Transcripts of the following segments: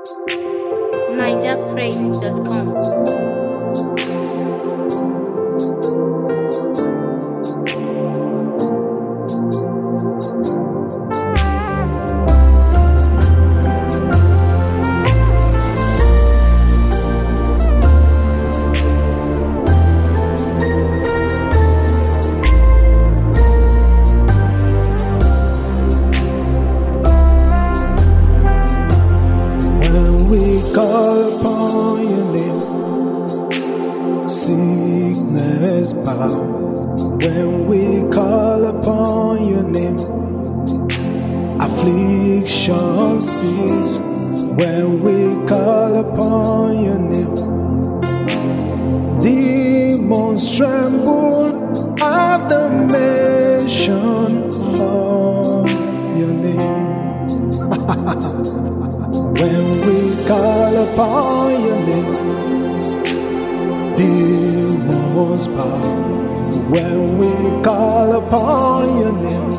NigerPraise.com. Call upon your name, sickness bow. When we call upon your name, affliction cease. When we call upon your name, demons tremble at the mention of your name. When we call upon your name, demons bow. When we call upon your name,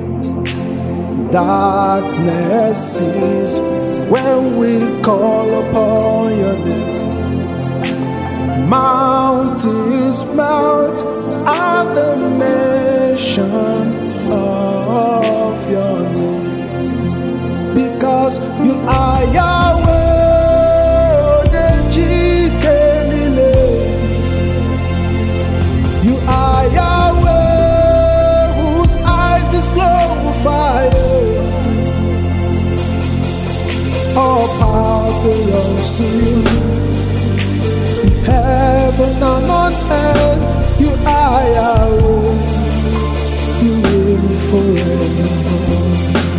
darkness cease. When we call upon your name, mountains melt at the mention of your name. Because you are Yahweh, the Jikelile. You are Yahweh, whose eyes is glorified. All power belongs to you. Heaven and on earth, you are Yahweh. You reign forevermore.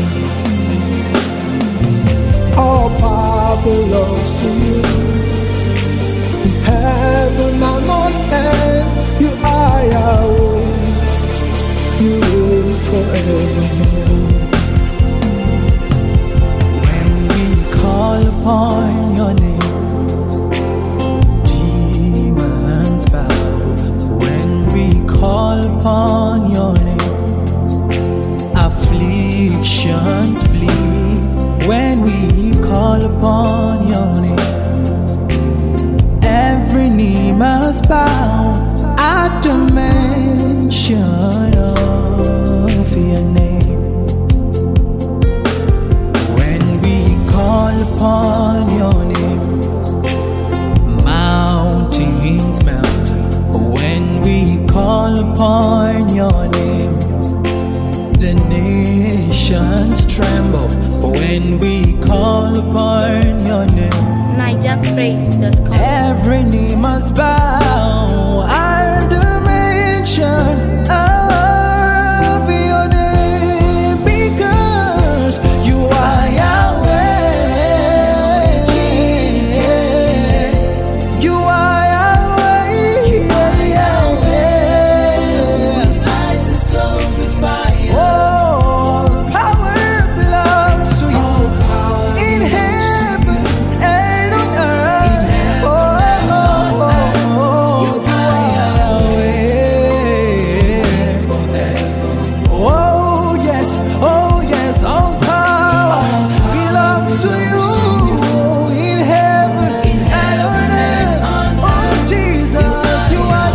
All power belongs to you. Heaven and on earth, you are Yahweh. You reign forevermore. When we call upon your name, demons bow. When we call upon your name, afflictions flee. When we call upon your name, every knee must bow at the mention of your name. When we call upon your name, mountains melt. When we call upon your name, the nations tremble. When we call upon your name, NigerPraise.com. every knee must bow at the mention of your name. Because you are Yahweh. You are Yahweh. You are Yahweh. His eyes is glorified. All power belongs to you. In heaven and on earth. You are Yahweh. Oh yes, all power belongs to you. In heaven and on earth. Oh Jesus, you are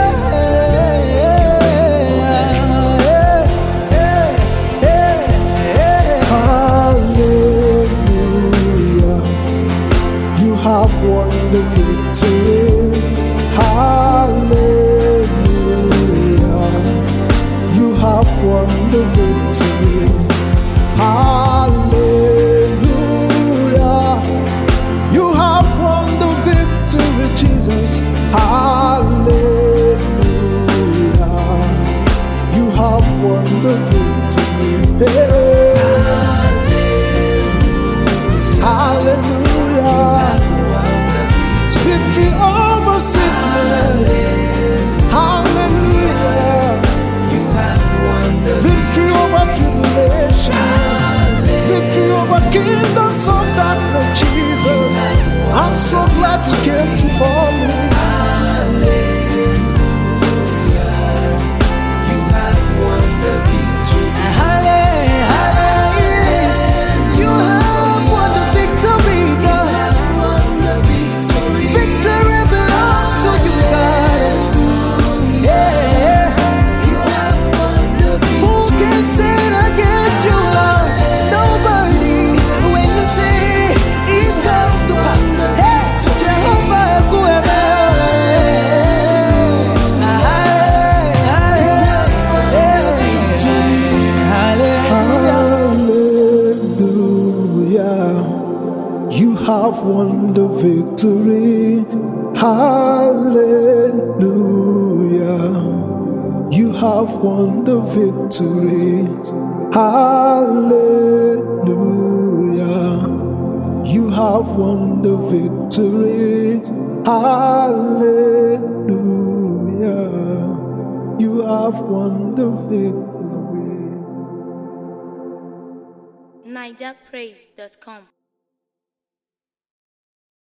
Hallelujah. You have won the victory. Hallelujah. You have won the victory. Hallelujah. You have won the victory, Jesus. Hallelujah. You have won the victory. Hey. Hallelujah. Victory over sickness. Hallelujah. Victory over tribulation. Victory over kingdoms of darkness, Jesus. I'm so glad you came to for me. You have won the victory, God. have won the victory. Hallelujah. You have won the victory. Hallelujah. You have won the victory. Hallelujah. You have won the victory. NigerPraise.com.